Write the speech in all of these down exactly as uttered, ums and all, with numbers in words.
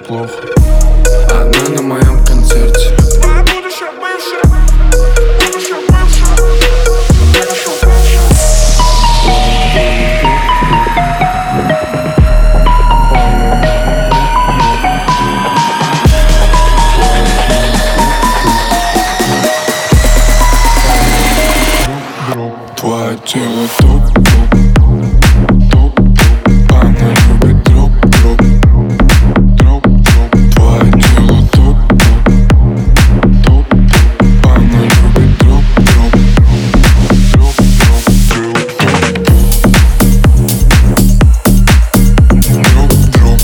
плохо. Она на моем концерте. Твоя будущая бывшая, будущая бывшая, будущая бывшая. Твое тело топ, топ, топ, топ. Она любит дроп, дроп, дроп, дроп. Твое тело топ, топ, топ, топ. Она любит дроп, дроп, дроп, дроп, дроп, дроп, дроп.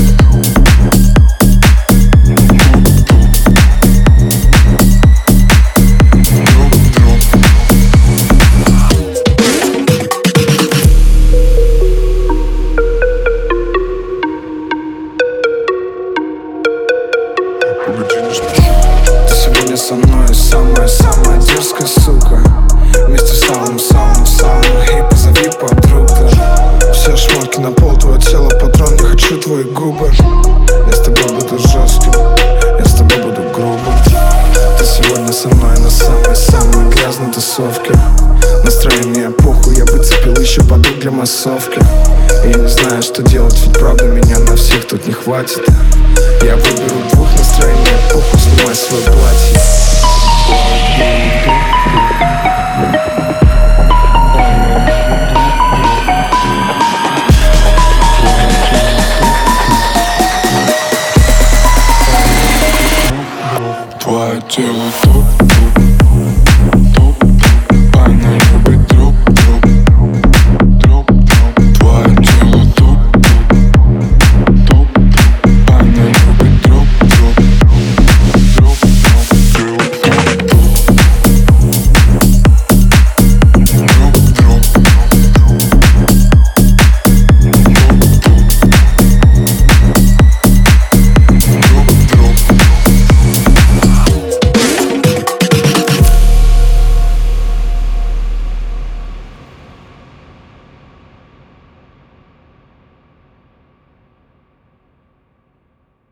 Ты сегодня со мной самая-самая дерзкая сука. Вместе в сауну, сауну, сауну. Эй, позови подруг даже. Все шмотки на пол, твое тело патрон. Я хочу твои губы. Я с тобой буду жестким, я с тобой буду грубым. Ты сегодня со мной на самой-самой грязной тусовке. Настроение похуй, я выцепил еще подруг для массовки. Я не знаю, что делать, ведь правда меня на всех тут не хватит. Я выберу двух, настроение похуй, снимай свое платье. Твое тело топ.